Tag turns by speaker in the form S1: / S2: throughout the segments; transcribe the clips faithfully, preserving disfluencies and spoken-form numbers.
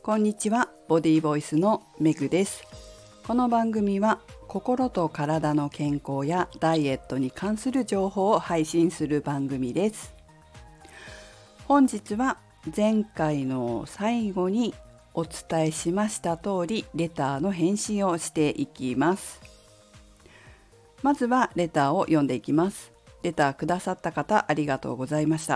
S1: こんにちは、ボディボイスのメグです。この番組は心と体の健康やダイエットに関する情報を配信する番組です。本日は前回の最後にお伝えしました通り、レターの返信をしていきます。まずはレターを読んでいきます。レターくださった方、ありがとうございました。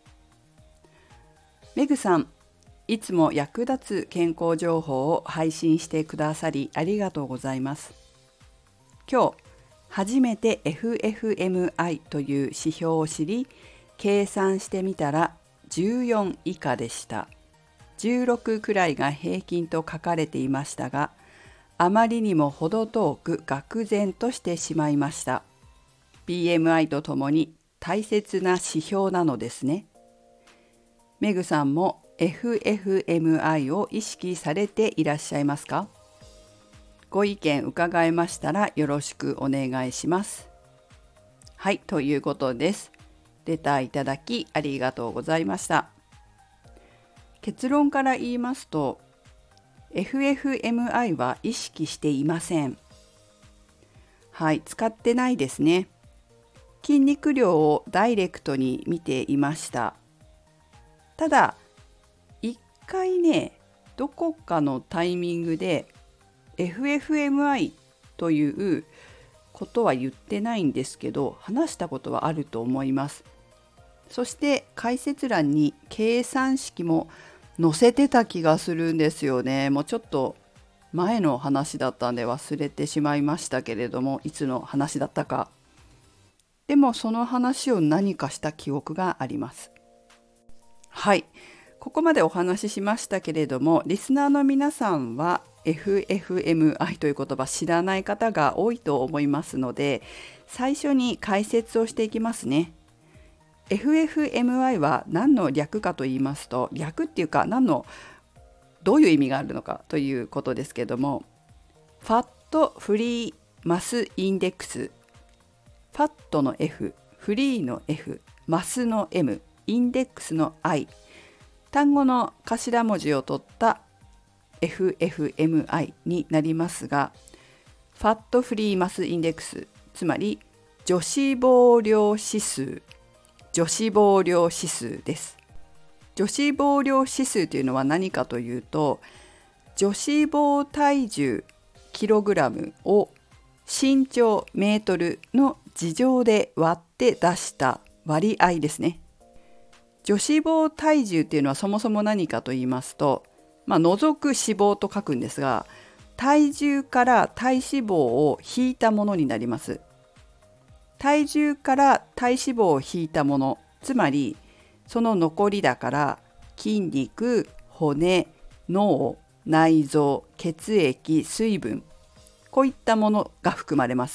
S1: メグさん、いつも役立つ健康情報を配信してくださりありがとうございます。今日初めて エフエフエムアイ という指標を知り、計算してみたらじゅうよん以下でした。じゅうろくくらいが平均と書かれていましたが、あまりにも程遠く愕然としてしまいました。ビーエムアイ とともに大切な指標なのですね。メグさんも エフエフエムアイ を意識されていらっしゃいますか？ご意見伺えましたらよろしくお願いします。はい、ということです。レターいただきありがとうございました。結論から言いますと、エフエフエムアイ は意識していません。はい、使ってないですね。筋肉量をダイレクトに見ていました。ただ、一回ね、どこかのタイミングで エフエフエムアイ ということは言ってないんですけど、話したことはあると思います。そして解説欄に計算式も載せてた気がするんですよね。もうちょっと前の話だったんで忘れてしまいましたけれども、いつの話だったか。でもその話を何かした記憶があります。はい、ここまでお話ししましたけれども、リスナーの皆さんは エフエフエムアイ という言葉知らない方が多いと思いますので、最初に解説をしていきますね。エフエフエムアイ は何の略かと言いますと、略っていうか何のどういう意味があるのかということですけども、ファットフリーマスインデックス、ファットの F、フリーの F、マスの M、インデックスの I、単語の頭文字を取った エフエフエムアイ になりますが、ファットフリーマスインデックス、つまり女子肪量指数、女子肪量指数です。女子肪量指数というのは何かというと、女子肪体重キログラムを身長メートルの次乗で割って出した割合ですね。女子肪体重というのはそもそも何かと言いますと、まあ、除く脂肪と書くんですが、体重から体脂肪を引いたものになります。体重から体脂肪を引いたもの、つまりその残りだから筋肉、骨、脳、内臓、血液、水分、こういったものが含まれます。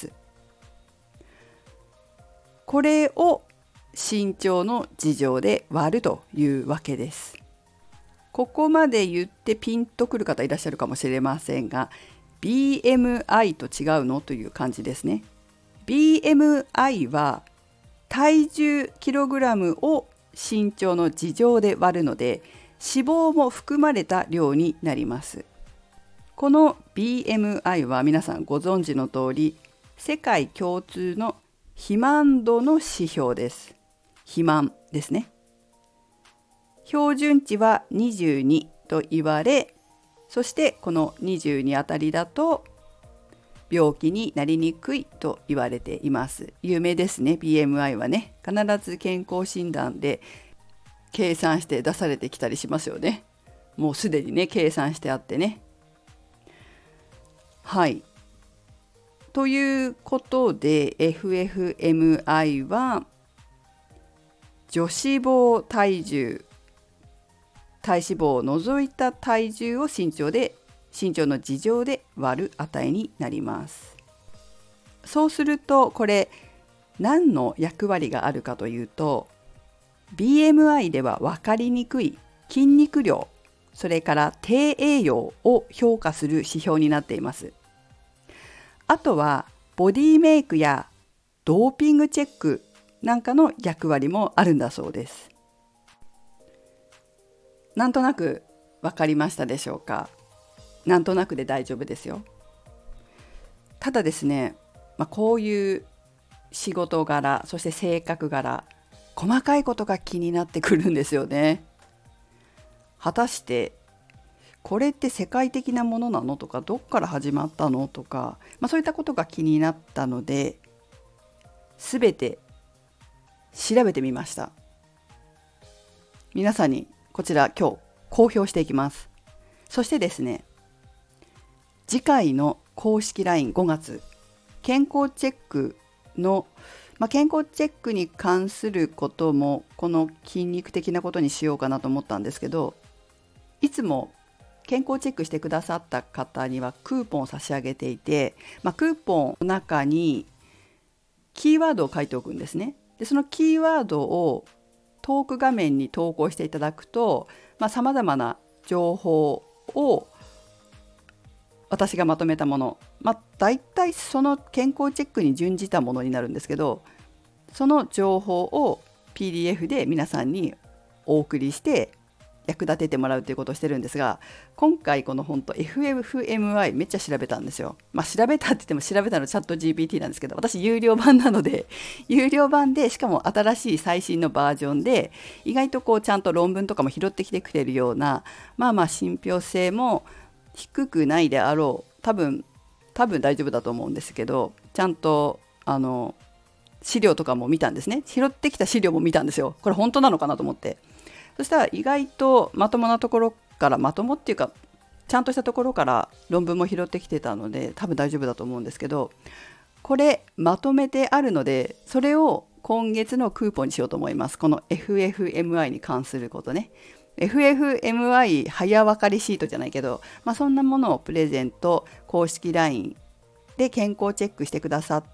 S1: これを身長の次乗で割るというわけです。ここまで言ってピンとくる方いらっしゃるかもしれませんが、ビーエムアイ と違うのという感じですね。ビーエムアイ は体重キログラムを身長の次乗で割るので、脂肪も含まれた量になります。この ビーエムアイ は皆さんご存知の通り、世界共通の肥満度の指標です。肥満ですね。標準値はにじゅうにと言われ、そしてこのにじゅうにあたりだと病気になりにくいと言われています。有名ですね、 ビーエムアイ はね。必ず健康診断で計算して出されてきたりしますよね。もうすでにね、計算してあってね。はい。ということで エフエフエムアイ は女子肪体重、体脂肪を除いた体重を身長で身長の次乗で割る値になります。そうするとこれ何の役割があるかというと、 ビーエムアイ では分かりにくい筋肉量、それから低栄養を評価する指標になっています。あとはボディメイクやドーピングチェックなんかの役割もあるんだそうです。なんとなく分かりましたでしょうか？なんとなくで大丈夫ですよ。ただですね、まあ、こういう仕事柄、そして性格柄、細かいことが気になってくるんですよね。果たしてこれって世界的なものなのとか、どっから始まったのとか、まあ、そういったことが気になったので、すべて調べてみました。皆さんにこちら今日公表していきます。そしてですね、次回の公式 ラインご 月健康チェックの、まあ、健康チェックに関することもこの筋肉的なことにしようかなと思ったんですけど、いつも健康チェックしてくださった方にはクーポンを差し上げていて、まあ、クーポンの中にキーワードを書いておくんですね。でそのキーワードをトーク画面に投稿していただくと、さまざ、まな情報を私がまとめたもの、まあ、だいたいその健康チェックに準じたものになるんですけど、その情報を ピーディーエフ で皆さんにお送りして役立ててもらうということをしてるんですが、今回この本当 エフエフエムアイ めっちゃ調べたんですよ。まあ調べたって言っても調べたのチャット ジーピーティー なんですけど、私有料版なので有料版で、しかも新しい最新のバージョンで、意外とこうちゃんと論文とかも拾ってきてくれるような、まあまあ信憑性も低くないであろう、多分多分大丈夫だと思うんですけど、ちゃんとあの資料とかも見たんですね。拾ってきた資料も見たんですよ。これ本当なのかなと思って、そしたら意外とまともなところから、まともっていうかちゃんとしたところから論文も拾ってきてたので、多分大丈夫だと思うんですけど、これまとめてあるので、それを今月のクーポンにしようと思います。この エフエフエムアイ に関することね。エフエフエムアイ 早分かりシートじゃないけど、まあ、そんなものをプレゼント、公式 ライン で健康チェックしてくださって、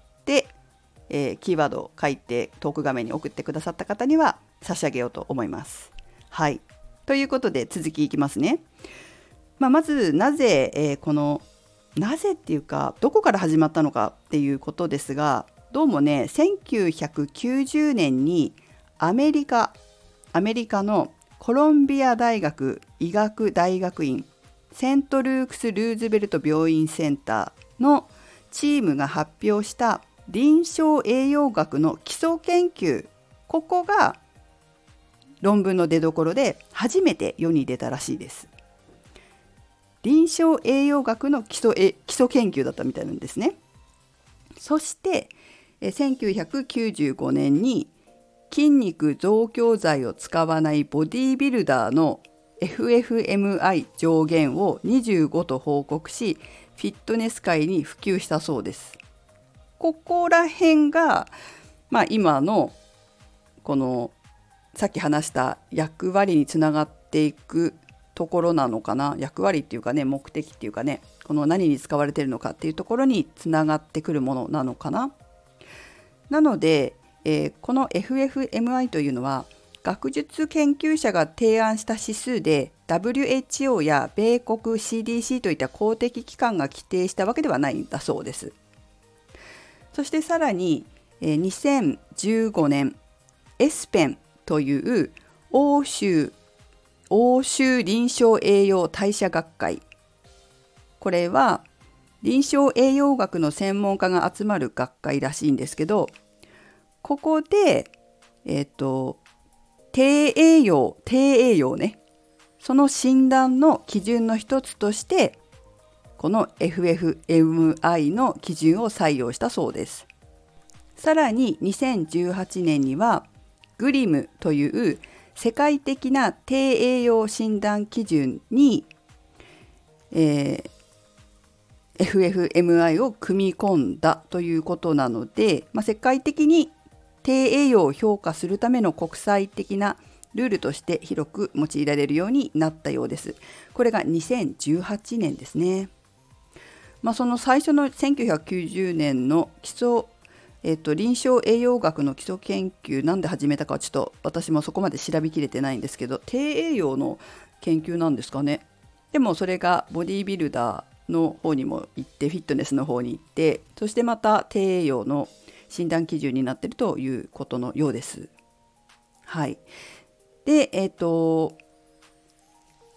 S1: えー、キーワードを書いてトーク画面に送ってくださった方には差し上げようと思います。はい、ということで続きいきますね。まあ、まずなぜ、えー、このなぜっていうかどこから始まったのかっていうことですが、どうもねせんきゅうひゃくきゅうじゅうねんにアメリカアメリカのコロンビア大学医学大学院セントルークス・ルーズベルト病院センターのチームが発表した臨床栄養学の基礎研究、ここが論文の出所で初めて世に出たらしいです。臨床栄養学の基礎、基礎研究だったみたいなんですね。そしてせんきゅうひゃくきゅうじゅうごねんに筋肉増強剤を使わないボディービルダーの エフエフエムアイ 上限をにじゅうごと報告し、フィットネス界に普及したそうです。ここら辺が、まあ、今のこのさっき話した役割につながっていくところなのかな。役割っていうかね、目的っていうかね、この何に使われているのかっていうところにつながってくるものなのかな。なので、えー、この エフエフエムアイ というのは学術研究者が提案した指数で ダブリューエイチオー や米国 シーディーシー といった公的機関が規定したわけではないんだそうです。そしてさらに、えー、にせんじゅうごねんエスペンという欧州欧州臨床栄養代謝学会、これは臨床栄養学の専門家が集まる学会らしいんですけど、ここで、えっと、低栄養、低栄養ね、その診断の基準の一つとして、この エフエフエムアイ の基準を採用したそうです。さらににせんじゅうはちねんには、グリムという世界的な低栄養診断基準に、えー、エフエフエムアイ を組み込んだということなので、まあ、世界的に低栄養を評価するための国際的なルールとして広く用いられるようになったようです。これがにせんじゅうはちねんですね。まあ、その最初のせんきゅうひゃくきゅうじゅうねんの基礎、えっと、臨床栄養学の基礎研究、なんで始めたかはちょっと私もそこまで調べきれてないんですけど、低栄養の研究なんですかね。でもそれがボディービルダーの方にも行って、フィットネスの方に行って、そしてまた低栄養の診断基準になっているということのようです。はい。で、えっと、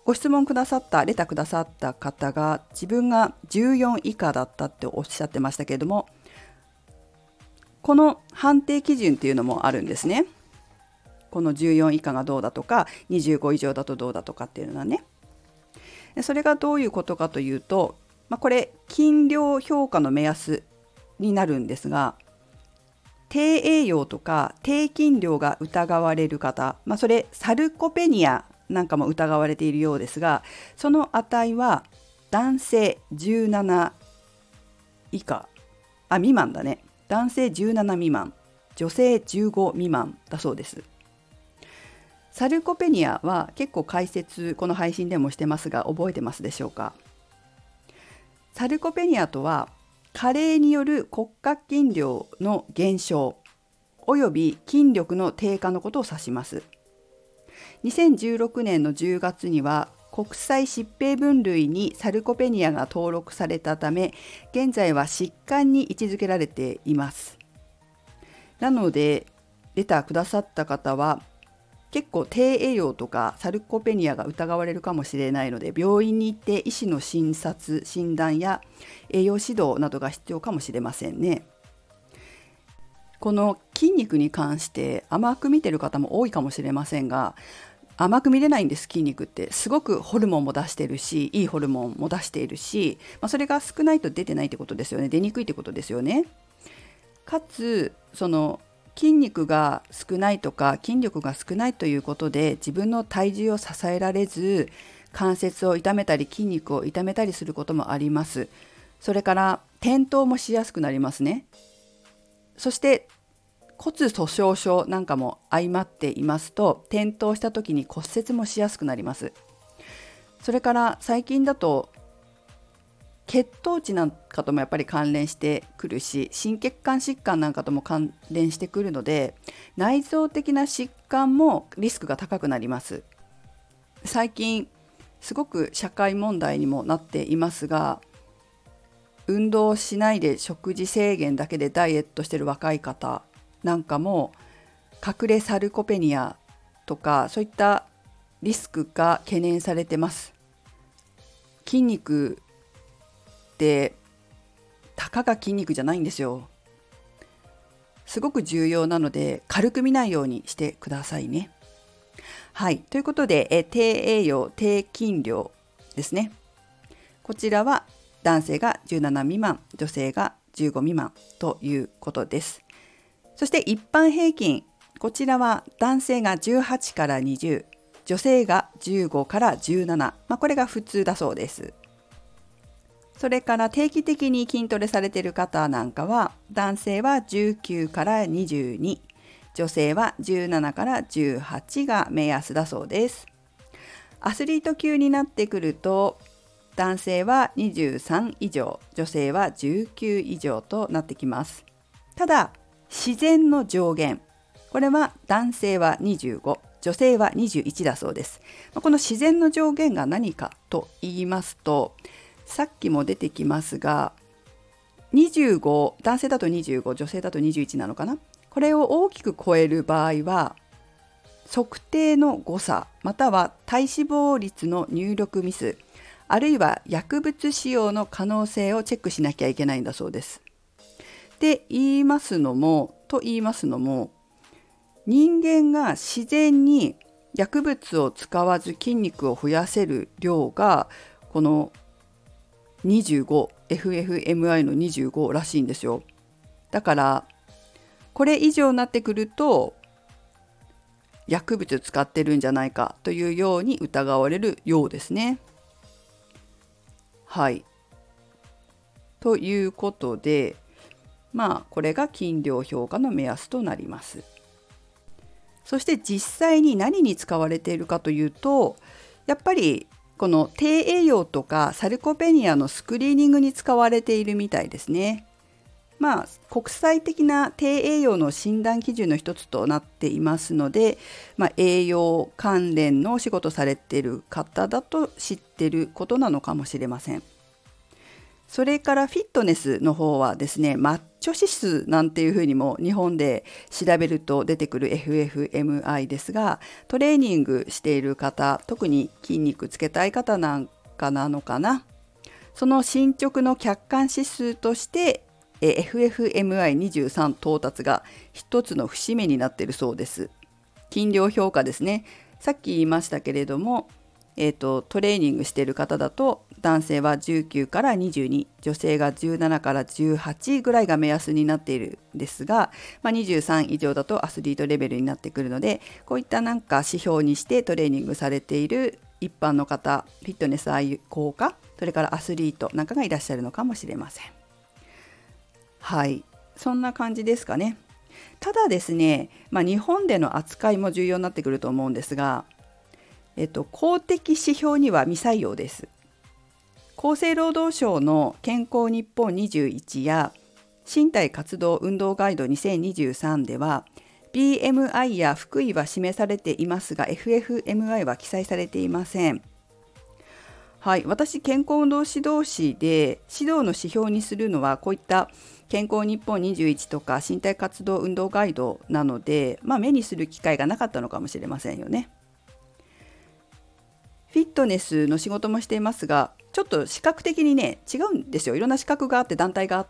S1: ご質問くださったレターくださった方が自分がじゅうよん以下だったっておっしゃってましたけれども、この判定基準っていうのもあるんですね。このじゅうよん以下がどうだとかにじゅうご以上だとどうだとかっていうのはね。それがどういうことかというと、まあ、これ筋量評価の目安になるんですが、低栄養とか低筋量が疑われる方、まあ、それサルコペニアなんかも疑われているようですが、その値は男性じゅうなな以下あ未満だね男性じゅうなな未満、女性じゅうご未満だそうです。サルコペニアは結構解説この配信でもしてますが、覚えてますでしょうか。サルコペニアとは加齢による骨格筋量の減少および筋力の低下のことを指します。にせんじゅうろくねんのじゅうがつには国際疾病分類にサルコペニアが登録されたため、現在は疾患に位置づけられています。なのでレターくださった方は結構低栄養とかサルコペニアが疑われるかもしれないので、病院に行って医師の診察診断や栄養指導などが必要かもしれませんね。この筋肉に関して甘く見てる方も多いかもしれませんが、甘く見れないんです。筋肉ってすごくホルモンも出してるし、いいホルモンも出しているし、まあ、それが少ないと出てないってことですよね。出にくいってことですよね。かつその筋肉が少ないとか筋力が少ないということで自分の体重を支えられず、関節を痛めたり筋肉を痛めたりすることもあります。それから転倒もしやすくなりますね。そして骨粗しょう症なんかも相まっていますと、転倒した時に骨折もしやすくなります。それから最近だと血糖値なんかともやっぱり関連してくるし、心血管疾患なんかとも関連してくるので、内臓的な疾患もリスクが高くなります。最近すごく社会問題にもなっていますが、運動しないで食事制限だけでダイエットしている若い方なんかも隠れサルコペニアとかそういったリスクが懸念されてます。筋肉ってたかが筋肉じゃないんですよ。すごく重要なので軽く見ないようにしてくださいね。はい、ということでえ低栄養低筋量ですね。こちらは男性がじゅうなな未満、女性がじゅうご未満ということです。そして一般平均、こちらは男性がじゅうはちからにじゅう、女性がじゅうごからじゅうなな、まあ、これが普通だそうです。それから定期的に筋トレされている方なんかは、男性はじゅうきゅうからにじゅうに、女性はじゅうななからじゅうはちが目安だそうです。アスリート級になってくると、男性はにじゅうさん以上、女性はじゅうきゅう以上となってきます。ただ、自然の上限、これは男性はにじゅうご、女性はにじゅういちだそうです。この自然の上限が何かと言いますと、さっきも出てきますが、にじゅうご、男性だとにじゅうご、女性だとにじゅういちなのかな。これを大きく超える場合は、測定の誤差、または体脂肪率の入力ミス、あるいは薬物使用の可能性をチェックしなきゃいけないんだそうです。で言いますのも、と言いますのも、人間が自然に薬物を使わず筋肉を増やせる量がこのにじゅうご、エフエフエムアイ のにじゅうごらしいんですよ。だからこれ以上になってくると薬物使ってるんじゃないかというように疑われるようですね。はい。ということで、まあこれが筋量評価の目安となります。そして実際に何に使われているかというと、やっぱりこの低栄養とかサルコペニアのスクリーニングに使われているみたいですね。まあ国際的な低栄養の診断基準の一つとなっていますので、まあ、栄養関連のお仕事されている方だと知っていることなのかもしれません。 それからフィットネスの方はですね、マッチョ指数なんていうふうにも日本で調べると出てくる エフエフエムアイ ですが、トレーニングしている方、特に筋肉つけたい方なんかなのかな。その進捗の客観指数としてエフエフエムアイにじゅうさん 到達が一つの節目になっているそうです。筋量評価ですね。さっき言いましたけれども、えーと、トレーニングしている方だと男性はじゅうきゅうからにじゅうに、女性がじゅうななからじゅうはちぐらいが目安になっているんですが、まあ、にじゅうさん以上だとアスリートレベルになってくるので、こういったなんか指標にしてトレーニングされている一般の方、フィットネス愛好家、それからアスリートなんかがいらっしゃるのかもしれません。はい、そんな感じですかね。ただですね、まあ、日本での扱いも重要になってくると思うんですが、えっと、公的指標には未採用です。厚生労働省の健康日本にじゅういちや身体活動運動ガイドにせんにじゅうさんでは ビーエムアイ や腹囲は示されていますが エフエフエムアイ は記載されていません。はい、私健康運動指導士で指導の指標にするのはこういった健康日本にじゅういちとか身体活動運動ガイドなので、まあ、目にする機会がなかったのかもしれませんよね。フィットネスの仕事もしていますが、ちょっと視覚的にね違うんですよ。いろんな資格があって団体があって、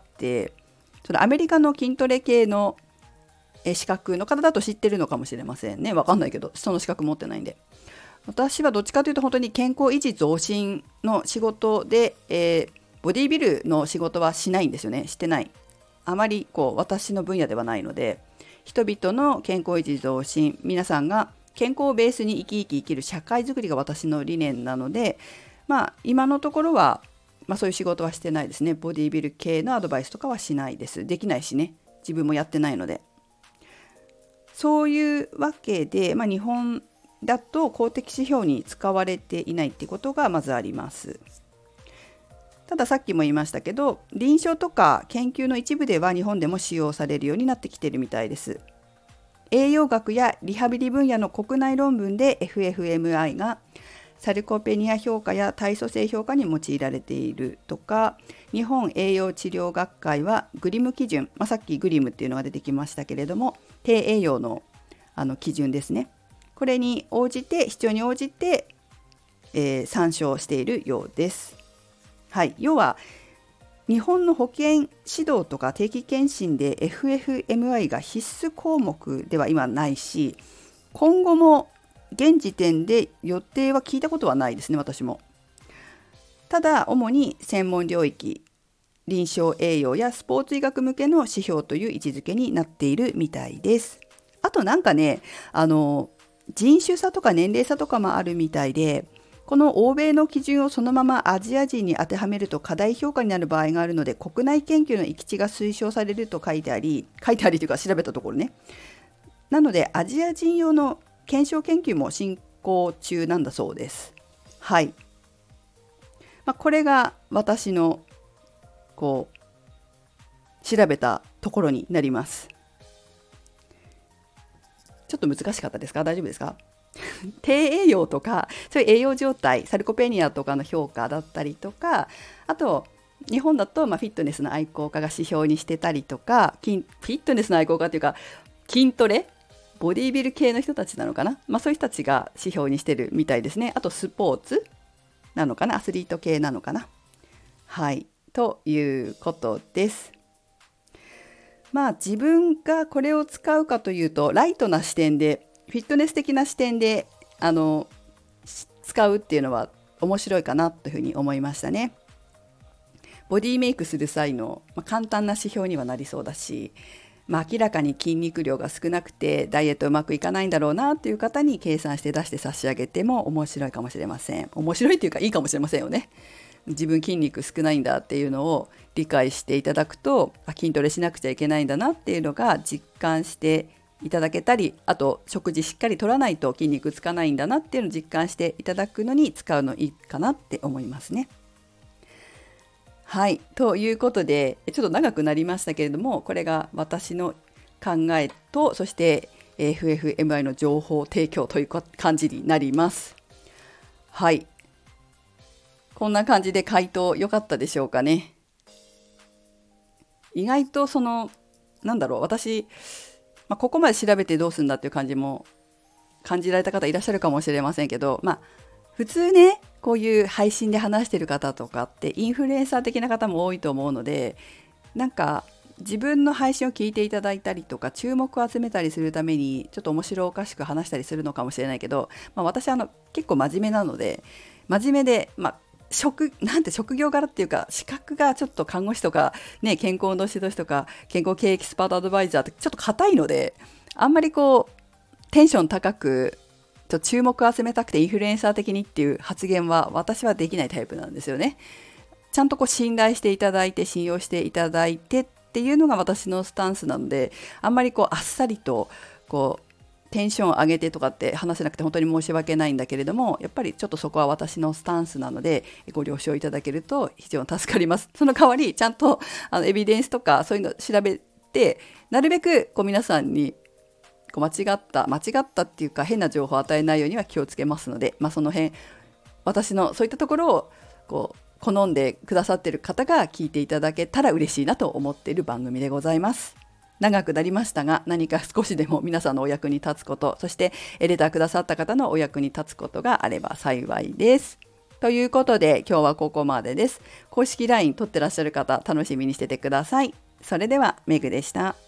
S1: そのアメリカの筋トレ系の資格の方だと知ってるのかもしれませんね。わかんないけど、その資格持ってないんで。私はどっちかというと本当に健康維持増進の仕事で、えー、ボディビルの仕事はしないんですよね。してない。あまりこう私の分野ではないので、人々の健康維持増進、皆さんが健康をベースに生き生き生きる社会づくりが私の理念なので、まあ今のところは、まあ、そういう仕事はしてないですね。ボディビル系のアドバイスとかはしないです。できないしね。自分もやってないので。そういうわけで、まあ、日本だと公的指標に使われていないってことがまずあります。たださっきも言いましたけど、臨床とか研究の一部では日本でも使用されるようになってきているみたいです。栄養学やリハビリ分野の国内論文で エフエフエムアイ がサルコペニア評価や体組成評価に用いられているとか、日本栄養治療学会はグリム基準、まあ、さっきグリムっていうのが出てきましたけれども、低栄養の、あの基準ですね。これに応じて必要に応じて、えー、参照しているようです。はい、要は日本の保健指導とか定期検診で エフエフエムアイ が必須項目では今ないし、今後も現時点で予定は聞いたことはないですね、私も。ただ主に専門領域、臨床栄養やスポーツ医学向けの指標という位置づけになっているみたいです。あとなんかね、あの人種差とか年齢差とかもあるみたいで、この欧米の基準をそのままアジア人に当てはめると過大評価になる場合があるので、国内研究の行き地が推奨されると書いてあり、書いてありというか調べたところね。なのでアジア人用の検証研究も進行中なんだそうです。はい。まあ、これが私のこう調べたところになります。ちょっと難しかったですか？大丈夫ですか？低栄養とかそういう栄養状態、サルコペニアとかの評価だったりとか、あと日本だとまあフィットネスの愛好家が指標にしてたりとか、筋フィットネスの愛好家というか筋トレボディビル系の人たちなのかな、まあ、そういう人たちが指標にしてるみたいですね。あとスポーツなのかな、アスリート系なのかな。はいということです。まあ自分がこれを使うかというと、ライトな視点でフィットネス的な視点であの使うっていうのは面白いかなというふうに思いましたね。ボディメイクする際の、まあ、簡単な指標にはなりそうだし、まあ、明らかに筋肉量が少なくてダイエットうまくいかないんだろうなという方に計算して出して差し上げても面白いかもしれません。面白いというかいいかもしれませんよね。自分筋肉少ないんだっていうのを理解していただくと、あ、筋トレしなくちゃいけないんだなっていうのが実感していただけたり、あと食事しっかりとらないと筋肉つかないんだなっていうのを実感していただくのに使うのいいかなって思いますね。はい、ということでちょっと長くなりましたけれども、これが私の考えと、そして エフエフエムアイ の情報提供という感じになります。はい、こんな感じで回答良かったでしょうかね。 意外とそのなんだろう私、まあ、ここまで調べてどうするんだっていう感じも感じられた方いらっしゃるかもしれませんけど、まあ普通ねこういう配信で話してる方とかってインフルエンサー的な方も多いと思うので、なんか自分の配信を聞いていただいたりとか注目を集めたりするためにちょっと面白おかしく話したりするのかもしれないけど、まあ、私はあの結構真面目なので真面目で、まあ、職なんて職業柄っていうか資格がちょっと看護師とか、ね、健康の指導士とか健康系エキスパートアドバイザーってちょっと硬いので、あんまりこうテンション高くちょ注目を集めたくてインフルエンサー的にっていう発言は私はできないタイプなんですよね。ちゃんとこう信頼していただいて信用していただいてっていうのが私のスタンスなので、あんまりこうあっさりとこうテンションを上げてとかって話せなくて本当に申し訳ないんだけれども、やっぱりちょっとそこは私のスタンスなのでご了承いただけると非常に助かります。その代わりちゃんとあのエビデンスとかそういうのを調べて、なるべくこう皆さんにこう間違った間違ったっていうか変な情報を与えないようには気をつけますので、まあ、その辺私のそういったところをこう好んでくださっている方が聞いていただけたら嬉しいなと思っている番組でございます。長くなりましたが、何か少しでも皆さんのお役に立つこと、そしてレターくださった方のお役に立つことがあれば幸いです。ということで今日はここまでです。公式 ライン 取ってらっしゃる方楽しみにしててください。それではメグでした。